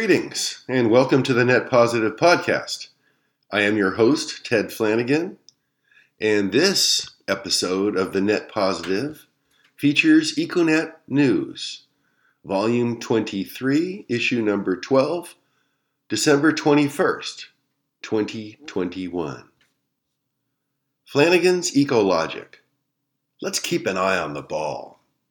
Greetings and welcome to the Net Positive Podcast. I am your host, Ted Flanagan, and this episode of the Net Positive features Econet News, Volume 23, Issue Number 12, December 21st, 2021. Flanagan's Ecologic. Let's keep an eye on the ball.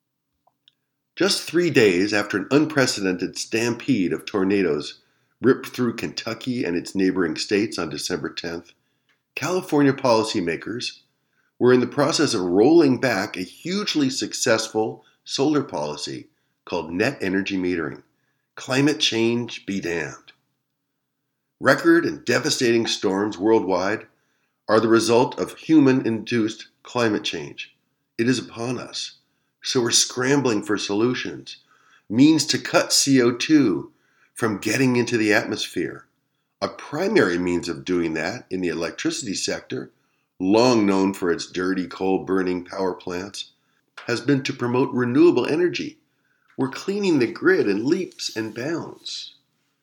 Just 3 days after an unprecedented stampede of tornadoes ripped through Kentucky and its neighboring states on December 10th, California policymakers were in the process of rolling back a hugely successful solar policy called net energy metering. Climate change be damned. Record and devastating storms worldwide are the result of human-induced climate change. It is upon us. So we're scrambling for solutions, means to cut CO2 from getting into the atmosphere. A primary means of doing that in the electricity sector, long known for its dirty coal-burning power plants, has been to promote renewable energy. We're cleaning the grid in leaps and bounds.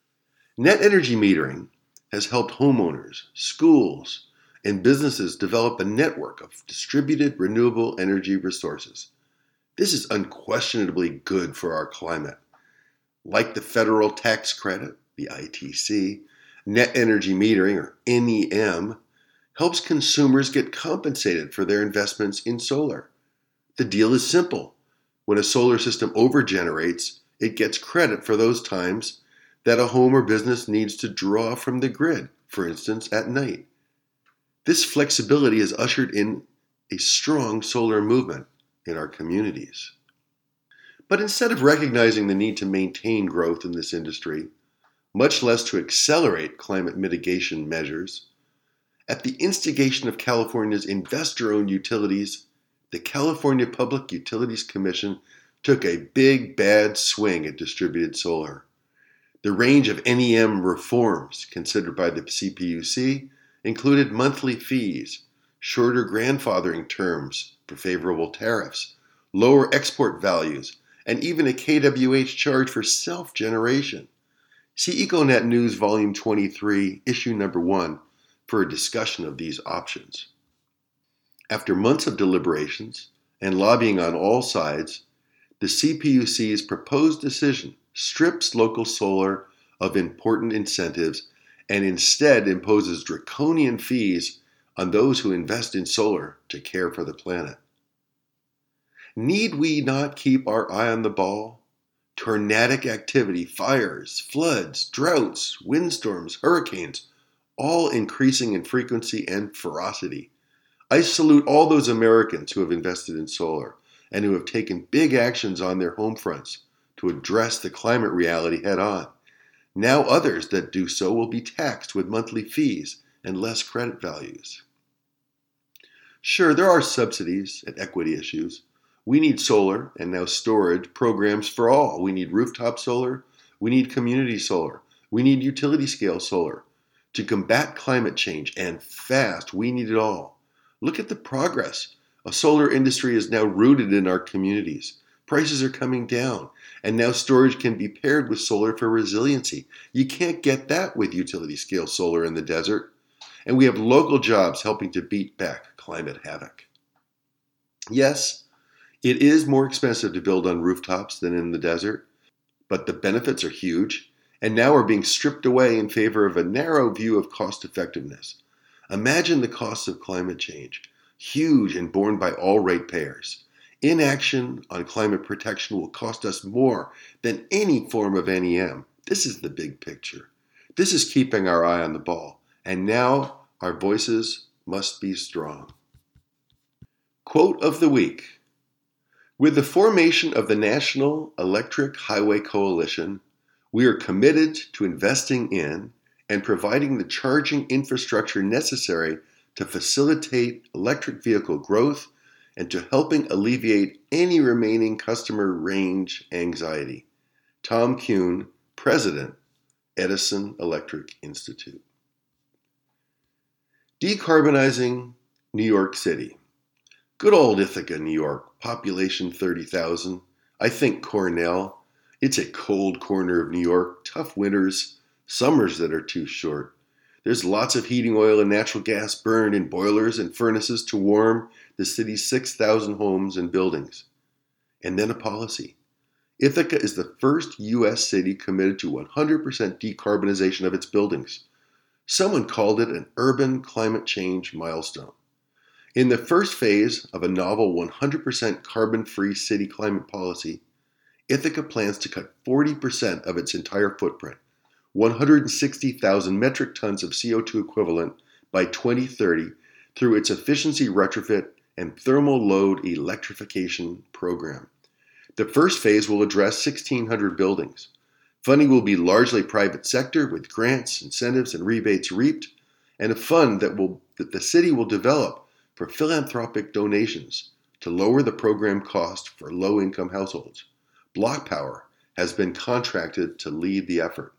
Net energy metering has helped homeowners, schools, and businesses develop a network of distributed renewable energy resources. This is unquestionably good for our climate. Like the federal tax credit, the ITC, net energy metering, or NEM, helps consumers get compensated for their investments in solar. The deal is simple. When a solar system overgenerates, it gets credit for those times that a home or business needs to draw from the grid, for instance, at night. This flexibility has ushered in a strong solar movement in our communities. But instead of recognizing the need to maintain growth in this industry, much less to accelerate climate mitigation measures, at the instigation of California's investor-owned utilities, the California Public Utilities Commission took a big bad swing at distributed solar. The range of NEM reforms considered by the CPUC included monthly fees, shorter grandfathering terms for favorable tariffs, lower export values, and even a kWh charge for self-generation. See Econet News Volume 23, Issue Number 1 for a discussion of these options. After months of deliberations and lobbying on all sides, the CPUC's proposed decision strips local solar of important incentives and instead imposes draconian fees on those who invest in solar to care for the planet. Need we not keep our eye on the ball? Tornadic activity, fires, floods, droughts, windstorms, hurricanes, all increasing in frequency and ferocity. I salute all those Americans who have invested in solar and who have taken big actions on their home fronts to address the climate reality head on. Now others that do so will be taxed with monthly fees and less credit values. Sure, there are subsidies and equity issues. We need solar and now storage programs for all. We need rooftop solar. We need community solar. We need utility scale solar. To combat climate change, and fast, we need it all. Look at the progress. A solar industry is now rooted in our communities. Prices are coming down, and now storage can be paired with solar for resiliency. You can't get that with utility scale solar in the desert. And we have local jobs helping to beat back climate havoc. Yes, it is more expensive to build on rooftops than in the desert, but the benefits are huge and now are being stripped away in favor of a narrow view of cost effectiveness. Imagine the costs of climate change, huge and borne by all ratepayers. Inaction on climate protection will cost us more than any form of NEM. This is the big picture. This is keeping our eye on the ball. And now our voices must be strong. Quote of the week. With the formation of the National Electric Highway Coalition, we are committed to investing in and providing the charging infrastructure necessary to facilitate electric vehicle growth and to helping alleviate any remaining customer range anxiety. Tom Kuhn, President, Edison Electric Institute. Decarbonizing New York City. Good old Ithaca, New York, population 30,000. I think Cornell. It's a cold corner of New York, tough winters, summers that are too short. There's lots of heating oil and natural gas burned in boilers and furnaces to warm the city's 6,000 homes and buildings. And then a policy. Ithaca is the first U.S. city committed to 100% decarbonization of its buildings. Someone called it an urban climate change milestone. In the first phase of a novel 100% carbon-free city climate policy, Ithaca plans to cut 40% of its entire footprint, 160,000 metric tons of CO2 equivalent by 2030 through its efficiency retrofit and thermal load electrification program. The first phase will address 1,600 buildings. Funding will be largely private sector with grants, incentives, and rebates reaped, and a fund that the city will develop for philanthropic donations to lower the program cost for low-income households. Block Power has been contracted to lead the effort.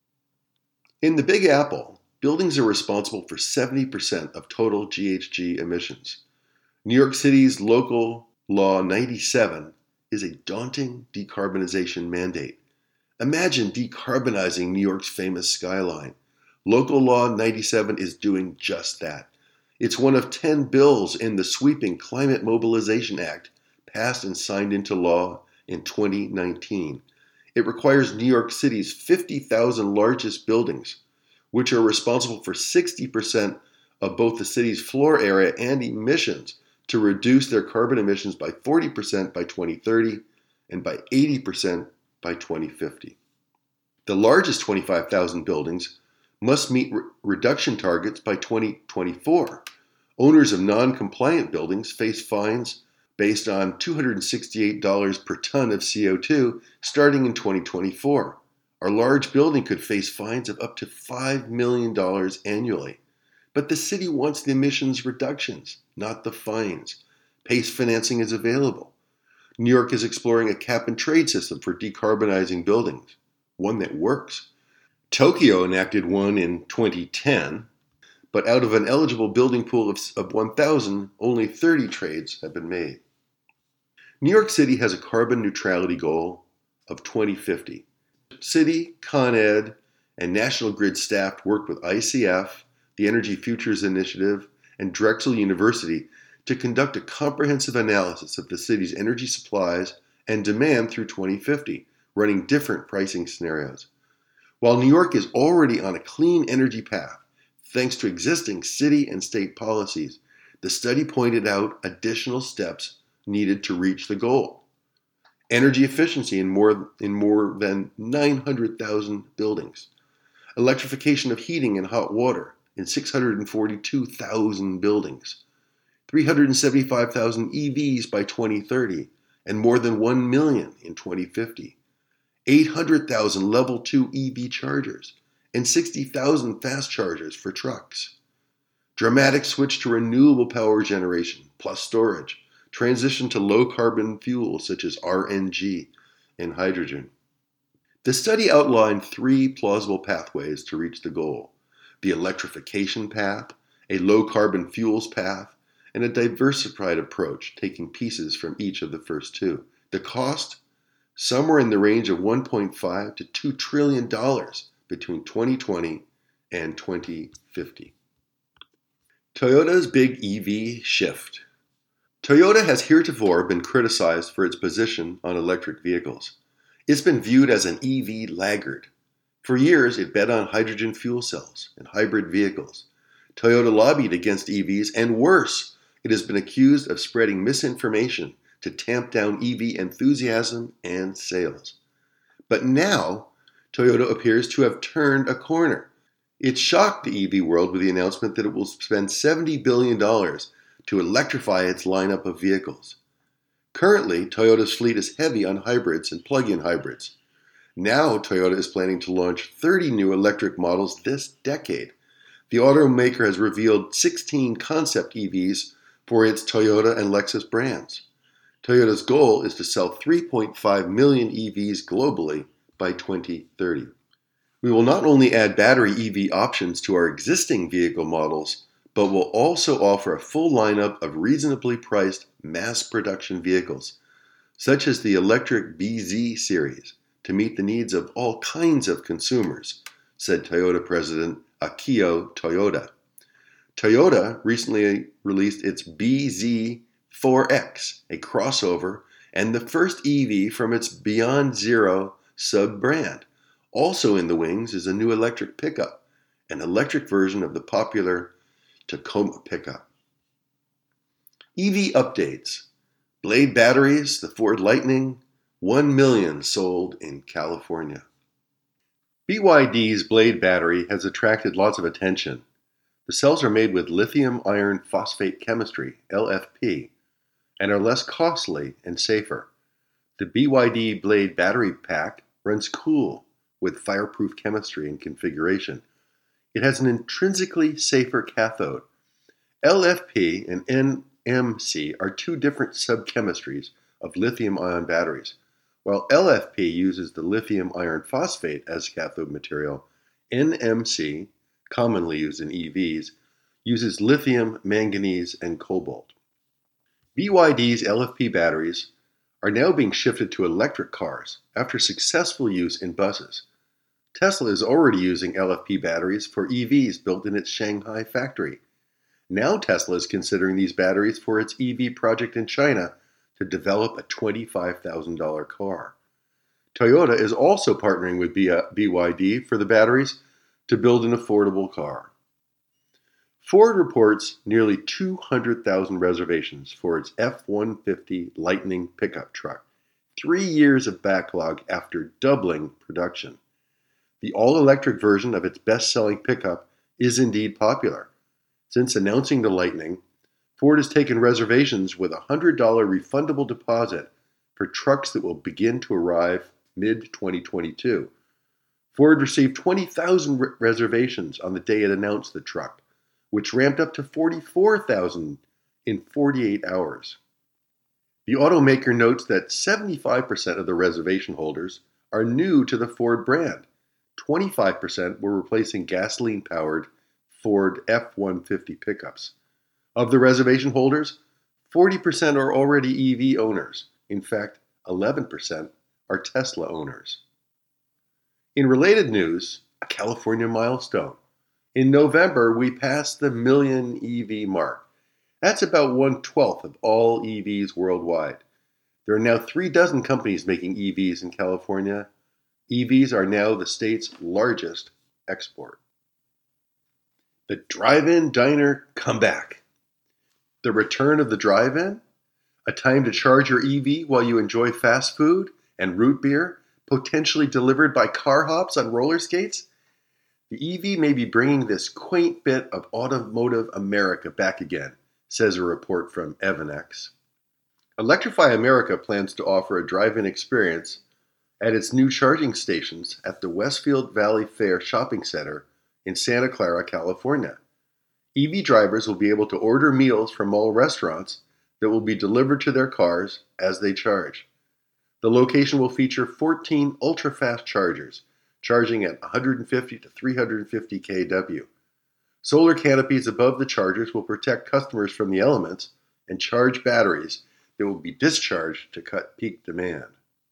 In the Big Apple, buildings are responsible for 70% of total GHG emissions. New York City's Local Law 97 is a daunting decarbonization mandate. Imagine decarbonizing New York's famous skyline. Local Law 97 is doing just that. It's one of 10 bills in the sweeping Climate Mobilization Act passed and signed into law in 2019. It requires New York City's 50,000 largest buildings, which are responsible for 60% of both the city's floor area and emissions, to reduce their carbon emissions by 40% by 2030 and by 80% by 2050. The largest 25,000 buildings must meet reduction targets by 2024. Owners of non-compliant buildings face fines based on $268 per ton of CO2 starting in 2024. Our large building could face fines of up to $5 million annually. But the city wants the emissions reductions, not the fines. PACE financing is available. New York is exploring a cap-and-trade system for decarbonizing buildings, one that works. Tokyo enacted one in 2010, but out of an eligible building pool of 1,000, only 30 trades have been made. New York City has a carbon neutrality goal of 2050. City, Con Ed, and National Grid staff worked with ICF, the Energy Futures Initiative, and Drexel University to conduct a comprehensive analysis of the city's energy supplies and demand through 2050, running different pricing scenarios. While New York is already on a clean energy path, thanks to existing city and state policies, the study pointed out additional steps needed to reach the goal. Energy efficiency in more than 900,000 buildings. Electrification of heating and hot water in 642,000 buildings. 375,000 EVs by 2030 and more than 1 million in 2050. 800,000 level 2 EV chargers and 60,000 fast chargers for trucks. Dramatic switch to renewable power generation plus storage. Transition to low-carbon fuels such as RNG and hydrogen. The study outlined 3 plausible pathways to reach the goal: the electrification path, a low-carbon fuels path, and a diversified approach taking pieces from each of the first 2. The cost? Somewhere in the range of $1.5 to $2 trillion between 2020 and 2050. Toyota's big EV shift. Toyota has heretofore been criticized for its position on electric vehicles. It's been viewed as an EV laggard. For years, it bet on hydrogen fuel cells and hybrid vehicles. Toyota lobbied against EVs, and worse, it has been accused of spreading misinformation to tamp down EV enthusiasm and sales. But now, Toyota appears to have turned a corner. It shocked the EV world with the announcement that it will spend $70 billion to electrify its lineup of vehicles. Currently, Toyota's fleet is heavy on hybrids and plug-in hybrids. Now, Toyota is planning to launch 30 new electric models this decade. The automaker has revealed 16 concept EVs for its Toyota and Lexus brands. Toyota's goal is to sell 3.5 million EVs globally by 2030. We will not only add battery EV options to our existing vehicle models, but will also offer a full lineup of reasonably priced mass production vehicles, such as the electric BZ series, to meet the needs of all kinds of consumers, said Toyota President Akio Toyoda. Toyota recently released its BZ4X, a crossover and the first EV from its Beyond Zero sub-brand. Also in the wings is a new electric pickup, an electric version of the popular Tacoma pickup. EV updates. Blade batteries, the Ford Lightning, 1 million sold in California. BYD's Blade battery has attracted lots of attention. The cells are made with lithium iron phosphate chemistry, LFP, and are less costly and safer. The BYD Blade battery pack runs cool with fireproof chemistry and configuration. It has an intrinsically safer cathode. LFP and NMC are two different subchemistries of lithium-ion batteries. While LFP uses the lithium iron phosphate as cathode material, NMC, commonly used in EVs, uses lithium, manganese, and cobalt. BYD's LFP batteries are now being shifted to electric cars after successful use in buses. Tesla is already using LFP batteries for EVs built in its Shanghai factory. Now Tesla is considering these batteries for its EV project in China to develop a $25,000 car. Toyota is also partnering with BYD for the batteries to build an affordable car. Ford reports nearly 200,000 reservations for its F-150 Lightning pickup truck, 3 years of backlog after doubling production. The all-electric version of its best-selling pickup is indeed popular. Since announcing the Lightning, Ford has taken reservations with a $100 refundable deposit for trucks that will begin to arrive mid-2022. Ford received 20,000 reservations on the day it announced the truck, which ramped up to 44,000 in 48 hours. The automaker notes that 75% of the reservation holders are new to the Ford brand. 25% were replacing gasoline-powered Ford F-150 pickups. Of the reservation holders, 40% are already EV owners. In fact, 11% are Tesla owners. In related news, a California milestone. In November, we passed the million EV mark. That's about 1/12 of all EVs worldwide. There are now 36 companies making EVs in California. EVs are now the state's largest export. The drive-in diner comeback. The return of the drive-in? A time to charge your EV while you enjoy fast food and root beer, potentially delivered by car hops on roller skates? The EV may be bringing this quaint bit of automotive America back again, says a report from EvanX. Electrify America plans to offer a drive-in experience at its new charging stations at the Westfield Valley Fair Shopping Center in Santa Clara, California. EV drivers will be able to order meals from mall restaurants that will be delivered to their cars as they charge. The location will feature 14 ultra-fast chargers, charging at 150 to 350 kW. Solar canopies above the chargers will protect customers from the elements and charge batteries that will be discharged to cut peak demand.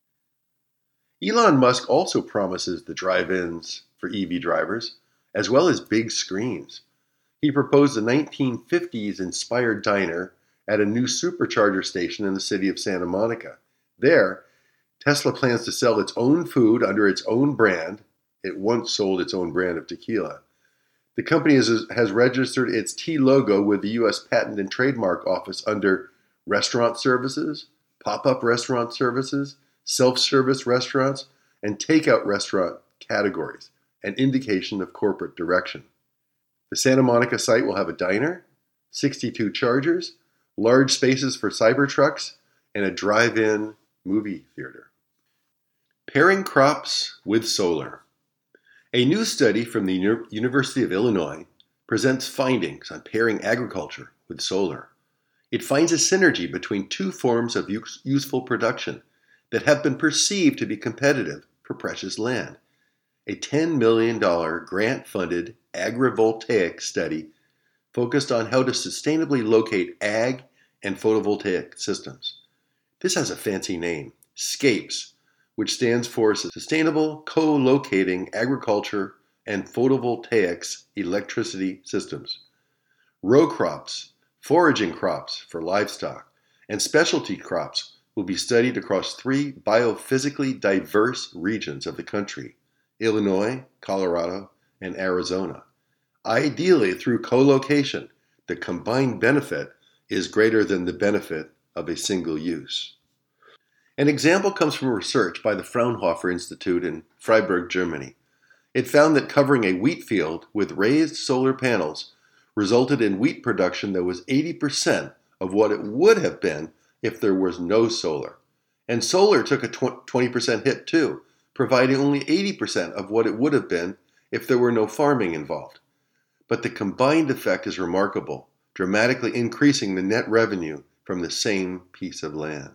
Elon Musk also promises the drive-ins for EV drivers, as well as big screens. He proposed a 1950s-inspired diner at a new supercharger station in the city of Santa Monica. There, Tesla plans to sell its own food under its own brand. It once sold its own brand of tequila. The company has registered its T logo with the U.S. Patent and Trademark Office under restaurant services, pop-up restaurant services, self-service restaurants, and takeout restaurant categories, an indication of corporate direction. The Santa Monica site will have a diner, 62 chargers, large spaces for Cybertrucks, and a drive-in movie theater. Pairing crops with solar. A new study from the University of Illinois presents findings on pairing agriculture with solar. It finds a synergy between two forms of useful production that have been perceived to be competitive for precious land. A $10 million grant-funded agrivoltaic study focused on how to sustainably locate ag and photovoltaic systems. This has a fancy name, SCAPES, which stands for Sustainable Co-Locating Agriculture and Photovoltaics Electricity Systems. Row crops, foraging crops for livestock, and specialty crops will be studied across 3 biophysically diverse regions of the country: Illinois, Colorado, and Arizona. Ideally, through co-location, the combined benefit is greater than the benefit of a single use. An example comes from research by the Fraunhofer Institute in Freiburg, Germany. It found that covering a wheat field with raised solar panels resulted in wheat production that was 80% of what it would have been if there was no solar. And solar took a 20% hit too, providing only 80% of what it would have been if there were no farming involved. But the combined effect is remarkable, dramatically increasing the net revenue from the same piece of land.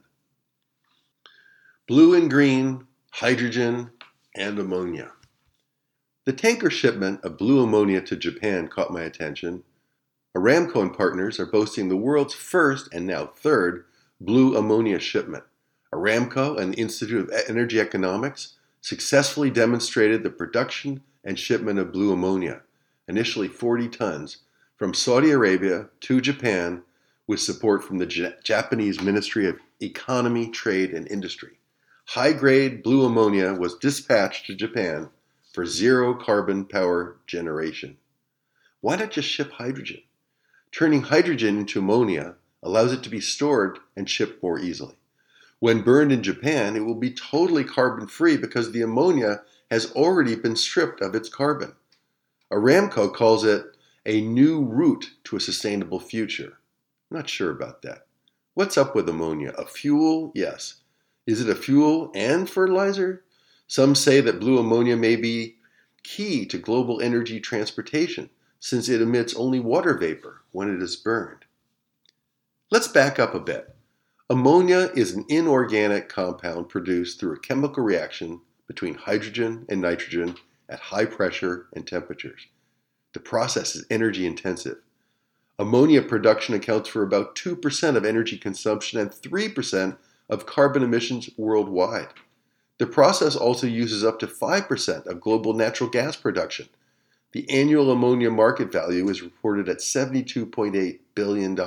Blue and green, hydrogen, and ammonia. The tanker shipment of blue ammonia to Japan caught my attention. Aramco and partners are boasting the world's first, and now third, blue ammonia shipment. Aramco and the Institute of Energy Economics successfully demonstrated the production and shipment of blue ammonia, initially 40 tons, from Saudi Arabia to Japan with support from the Japanese Ministry of Economy, Trade, and Industry. High-grade blue ammonia was dispatched to Japan for zero carbon power generation. Why not just ship hydrogen? Turning hydrogen into ammonia allows it to be stored and shipped more easily. When burned in Japan, it will be totally carbon-free because the ammonia has already been stripped of its carbon. Aramco calls it a new route to a sustainable future. Not sure about that. What's up with ammonia? A fuel? Yes. Is it a fuel and fertilizer? Some say that blue ammonia may be key to global energy transportation since it emits only water vapor when it is burned. Let's back up a bit. Ammonia is an inorganic compound produced through a chemical reaction between hydrogen and nitrogen at high pressure and temperatures. The process is energy intensive. Ammonia production accounts for about 2% of energy consumption and 3% of carbon emissions worldwide. The process also uses up to 5% of global natural gas production. The annual ammonia market value is reported at $72.8 billion.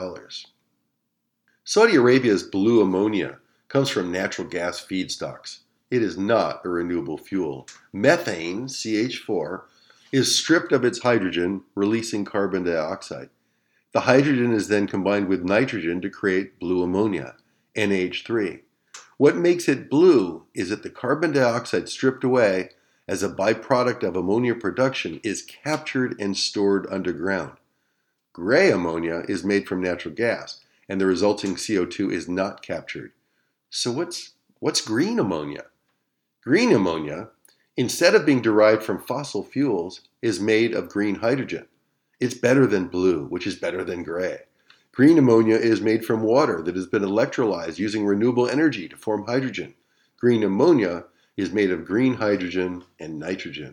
Saudi Arabia's blue ammonia comes from natural gas feedstocks. It is not a renewable fuel. Methane, CH4, is stripped of its hydrogen, releasing carbon dioxide. The hydrogen is then combined with nitrogen to create blue ammonia, NH3. What makes it blue is that the carbon dioxide stripped away as a byproduct of ammonia production is captured and stored underground. Gray ammonia is made from natural gas, and the resulting CO2 is not captured. So what's green ammonia? Green ammonia, instead of being derived from fossil fuels, is made of green hydrogen. It's better than blue, which is better than gray. Green ammonia is made from water that has been electrolyzed using renewable energy to form hydrogen. Green ammonia is made of green hydrogen and nitrogen.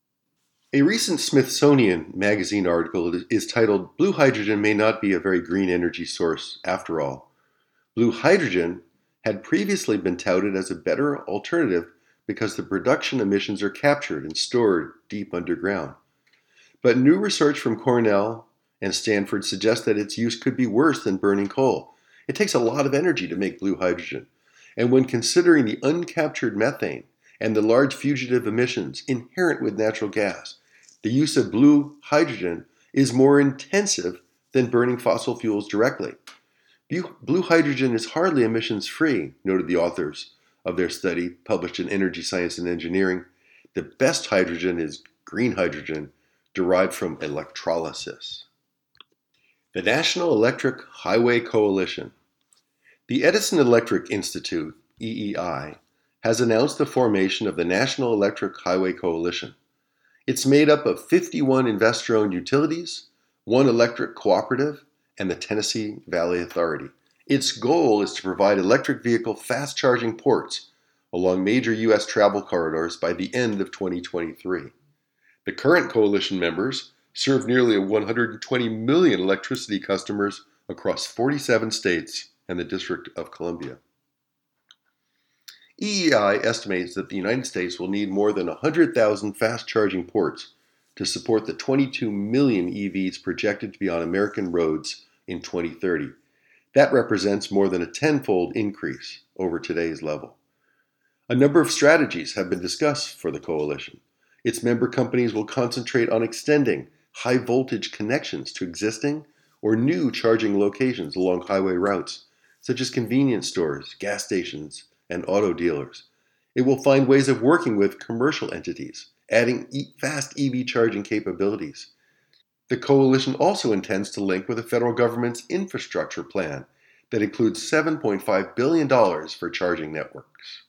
A recent Smithsonian Magazine article is titled, "Blue Hydrogen May Not Be a Very Green Energy Source After All." Blue hydrogen had previously been touted as a better alternative because the production emissions are captured and stored deep underground. But new research from Cornell and Stanford suggests that its use could be worse than burning coal. It takes a lot of energy to make blue hydrogen. And when considering the uncaptured methane and the large fugitive emissions inherent with natural gas, the use of blue hydrogen is more intensive than burning fossil fuels directly. Blue hydrogen is hardly emissions-free, noted the authors of their study, published in Energy Science and Engineering. The best hydrogen is green hydrogen, derived from electrolysis. The National Electric Highway Coalition. The Edison Electric Institute, EEI, has announced the formation of the National Electric Highway Coalition. It's made up of 51 investor-owned utilities, one electric cooperative, and the Tennessee Valley Authority. Its goal is to provide electric vehicle fast-charging ports along major U.S. travel corridors by the end of 2023. The current coalition members serve nearly 120 million electricity customers across 47 states and the District of Columbia. EEI estimates that the United States will need more than 100,000 fast charging ports to support the 22 million EVs projected to be on American roads in 2030. That represents more than a tenfold increase over today's level. A number of strategies have been discussed for the coalition. Its member companies will concentrate on extending high voltage connections to existing or new charging locations along highway routes, such as convenience stores, gas stations, and auto dealers. It will find ways of working with commercial entities, adding fast EV charging capabilities. The coalition also intends to link with the federal government's infrastructure plan that includes $7.5 billion for charging networks.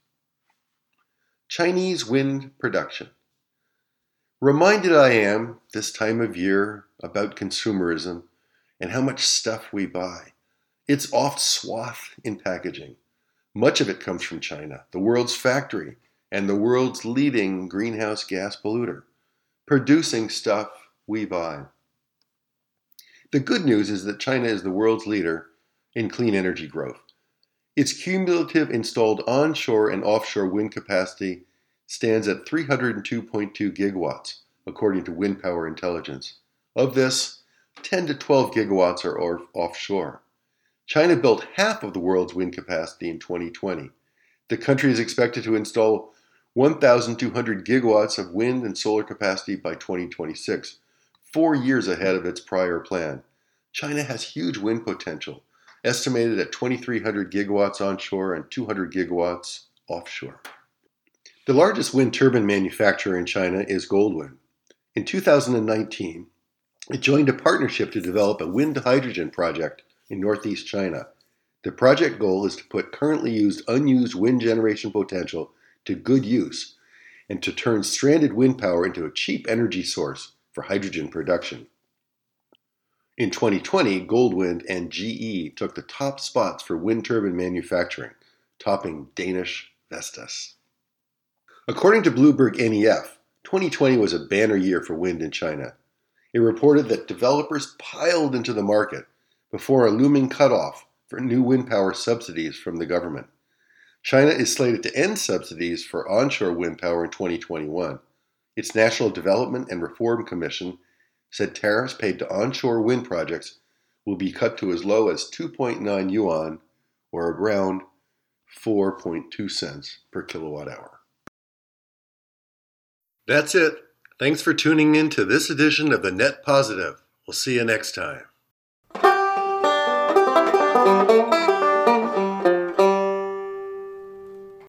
Chinese wind production. Reminded I am, this time of year, about consumerism and how much stuff we buy. It's oft swathed in packaging. Much of it comes from China, the world's factory and the world's leading greenhouse gas polluter, producing stuff we buy. The good news is that China is the world's leader in clean energy growth. Its cumulative installed onshore and offshore wind capacity stands at 302.2 gigawatts, according to Wind Power Intelligence. Of this, 10 to 12 gigawatts are offshore. China built half of the world's wind capacity in 2020. The country is expected to install 1,200 gigawatts of wind and solar capacity by 2026, 4 years ahead of its prior plan. China has huge wind potential, estimated at 2,300 gigawatts onshore and 200 gigawatts offshore. The largest wind turbine manufacturer in China is Goldwind. In 2019, it joined a partnership to develop a wind hydrogen project in northeast China. The project goal is to put currently unused wind generation potential to good use and to turn stranded wind power into a cheap energy source for hydrogen production. In 2020, Goldwind and GE took the top spots for wind turbine manufacturing, topping Danish Vestas. According to Bloomberg NEF, 2020 was a banner year for wind in China. It reported that developers piled into the market before a looming cutoff for new wind power subsidies from the government. China is slated to end subsidies for onshore wind power in 2021. Its National Development and Reform Commission said tariffs paid to onshore wind projects will be cut to as low as 2.9 yuan, or around 4.2 cents per kilowatt hour. That's it. Thanks for tuning in to this edition of The Net Positive. We'll see you next time.